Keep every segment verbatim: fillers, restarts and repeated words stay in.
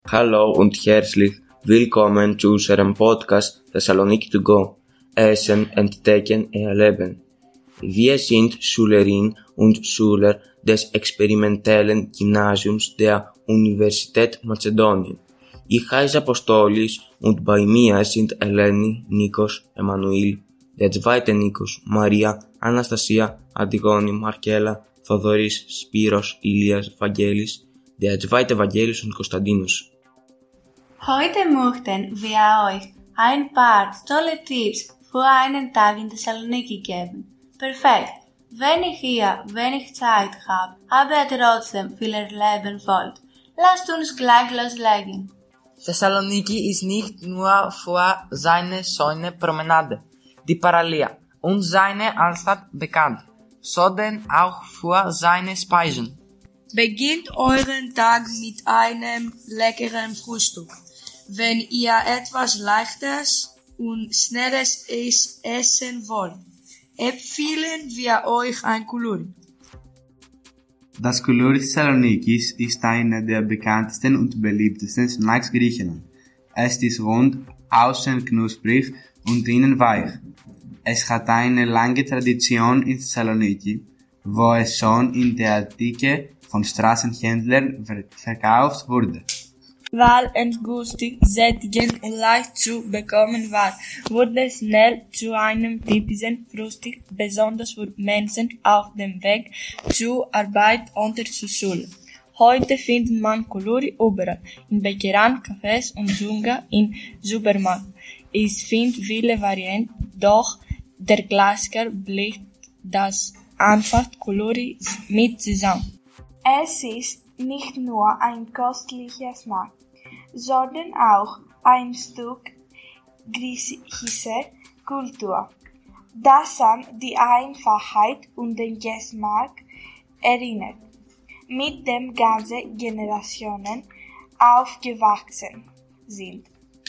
Hallo und herzlich willkommen zu unserem Podcast Thessaloniki to go, Essen, Entdecken, Erleben. Wir sind Schülerinnen und Schüler des experimentellen Gymnasiums der Universität Mazedonien. Ich heiße Apostolis und bei mir sind Eleni, Nikos, Emanuel, der zweite Nikos, Maria, Anastasia, Antigoni, Markela, Thodoris, Spiros, Ilias, Vangelis, der zweite Vangelis und Konstantinos. Heute möchten wir euch ein paar tolle Tipps für einen Tag in Thessaloniki geben. Perfekt! Wenn ihr wenig Zeit habt, aber trotzdem viel erleben wollt, lasst uns gleich loslegen. Thessaloniki ist nicht nur für seine schöne Promenade, die Paralia, und seine Altstadt bekannt, sondern auch für seine Speisen. Beginnt euren Tag mit einem leckeren Frühstück. Wenn ihr etwas Leichtes und Schnelles essen wollt, empfehlen wir euch ein Koulouri. Das Koulouri Thessalonikis ist einer der bekanntesten und beliebtesten Snacks Griechenland. Es ist rund, außen knusprig und innen weich. Es hat eine lange Tradition in Thessaloniki, wo es schon in der Antike von Straßenhändlern verkauft wurde. Weil es günstig, sättigend und leicht zu bekommen war, wurde es schnell zu einem typischen Frühstück, besonders für Menschen auf dem Weg zur Arbeit oder zur Schule. Heute findet man Koulouri überall, in Bäckereien, Cafés und sogar in Supermärkten. Es findet viele Varianten, doch der Klassiker bleibt das einfach Koulouri mit zusammen. Es ist nicht nur ein köstlicher Snack, sondern auch ein Stück griechischer Kultur, das an die Einfachheit und den Geschmack erinnert, mit dem ganze Generationen aufgewachsen sind.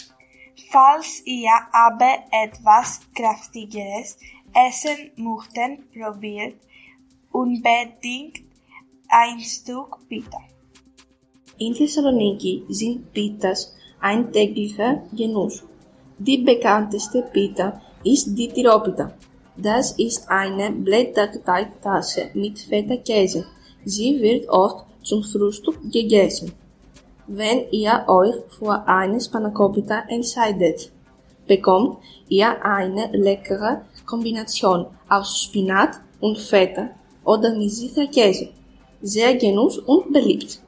Falls ihr aber etwas Kräftigeres essen möchtet, probiert unbedingt ein Stück Pita. In Thessaloniki sind Pitas ein täglicher Genuss. Die bekannteste Pita ist die Tiropita. Das ist eine Blätterteigtasse mit Feta-Käse. Sie wird oft zum Frühstück gegessen. Wenn ihr euch für eine Spanakopita entscheidet, bekommt ihr eine leckere Kombination aus Spinat und Feta oder Misita Käse. Sehr genuss und beliebt.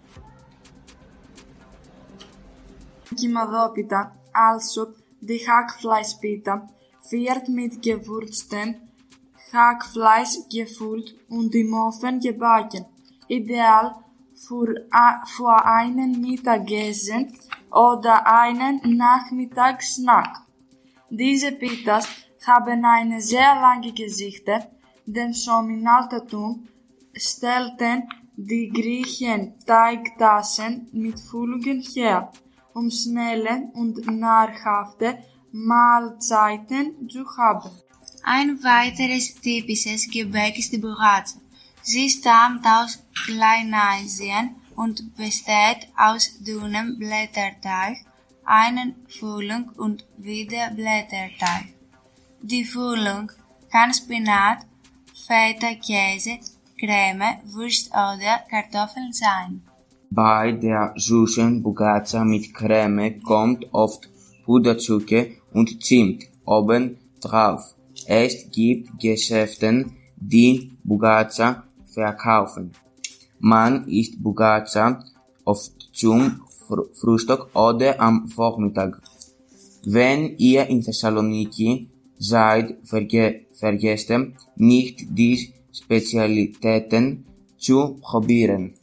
Kimadopita, also die Hackfleischpita, wird mit gewürztem Hackfleisch gefüllt und im Ofen gebacken. Ideal für, für einen Mittagessen oder einen Nachmittagssnack. Diese Pitas haben eine sehr lange Geschichte, denn schon im Altertum stellten die Griechen Teigtaschen mit Füllungen her, um schnelle und nahrhafte Mahlzeiten zu haben. Ein weiteres typisches Gebäck ist die Bouraza. Sie stammt aus Kleinasien und besteht aus dünnem Blätterteig, einer Füllung und wieder Blätterteig. Die Füllung kann Spinat, Feta, Käse, Creme, Wurst oder Kartoffeln sein. Bei der süßen Bouraza mit Creme kommt oft Puderzucker und Zimt oben drauf. Es gibt Geschäfte, die Bouraza verkaufen. Man isst Bouraza oft zum Frühstück oder am Vormittag. Wenn ihr in Thessaloniki seid, verge- vergesst nicht die Spezialitäten zu probieren.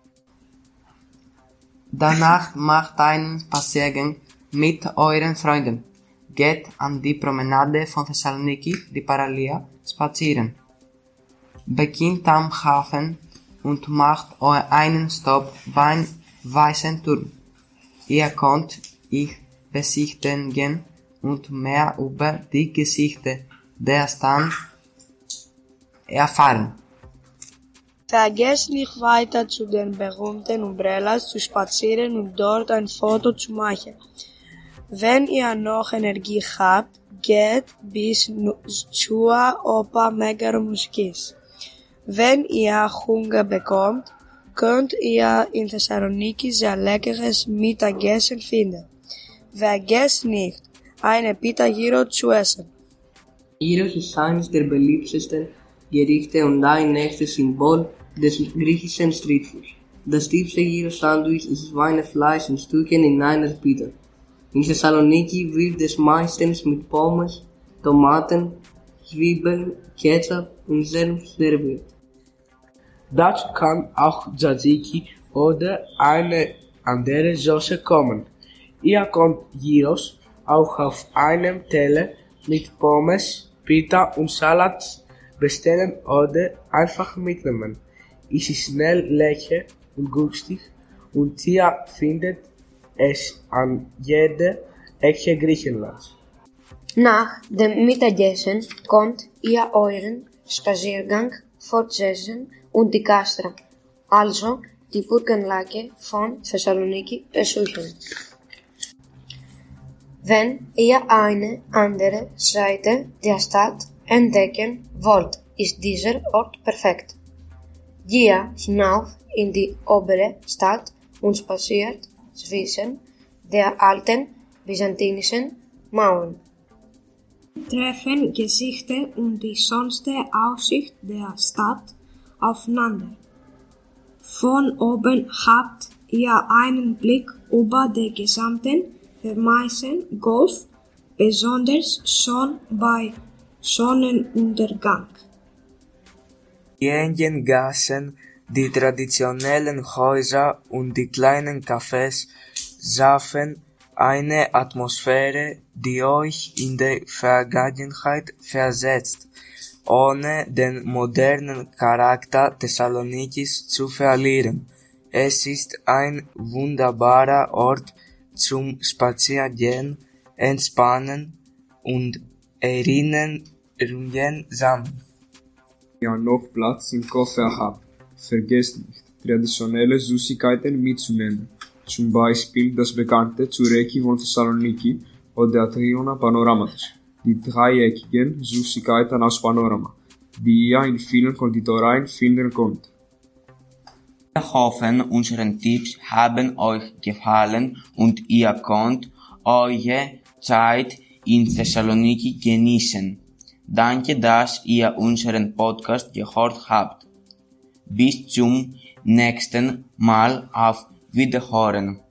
Danach macht einen Spaziergang mit euren Freunden. Geht an die Promenade von Thessaloniki, die Paralia, spazieren. Beginnt am Hafen und macht einen Stopp beim Weißen Turm. Ihr könnt ihn besichtigen und mehr über die Geschichte der Stadt erfahren. Vergesst nicht weiter zu den berühmten Umbrellas zu spazieren und dort ein Foto zu machen. Wenn ihr noch Energie habt, geht bis zur Oper Megaromuskis. Wenn ihr Hunger bekommt, könnt ihr in Thessaloniki sehr leckeres Mittagessen finden. Vergesst nicht, eine Pita Gyros zu essen. Gyros ist eines der beliebtesten Gerichte und ein echtes Symbol des griechischen Streetfoods. Das typische Gyros-Sandwich ist Schweinefleisch in Stücken in einer Pita. In Thessaloniki wird es meistens mit Pommes, Tomaten, Zwiebeln, Ketchup und Senf serviert. Dazu kann auch Tzatziki oder eine andere Soße kommen. Ihr könnt Gyros auch auf einem Teller mit Pommes, Pita und Salat bestellen oder einfach mitnehmen. Es ist schnell, lecker und günstig und ihr findet es an jeder Ecke Griechenlands. Nach dem Mittagessen könnt ihr euren Spaziergang fortsetzen und die Kastra, also die Burganlage von Thessaloniki, besuchen. Wenn ihr eine andere Seite der Stadt entdecken wollt, ist dieser Ort perfekt. Geht hinauf in die obere Stadt und spaziert zwischen der alten byzantinischen Mauern. Treffen Gesichter und die sonste Aussicht der Stadt aufeinander. Von oben habt ihr einen Blick über den gesamten Vermeisen Golf, besonders schon bei Sonnenuntergang. Die engen Gassen, die traditionellen Häuser und die kleinen Cafés schaffen eine Atmosphäre, die euch in die Vergangenheit versetzt, ohne den modernen Charakter Thessalonikis zu verlieren. Es ist ein wunderbarer Ort zum Spaziergehen, Entspannen und Erinnerungen sammeln. Wenn ihr noch Platz im Koffer habt, vergesst nicht, traditionelle Süßigkeiten mitzunehmen. Zum Beispiel das bekannte Tsureki von Thessaloniki oder Triona Panoramatos, die dreieckigen Süßigkeiten aus Panorama, die ihr in vielen Konditoreien finden könnt. Wir hoffen, unsere Tipps haben euch gefallen und ihr könnt eure Zeit in Thessaloniki genießen. Danke, dass ihr unseren Podcast gehört habt. Bis zum nächsten Mal, auf Wiederhören.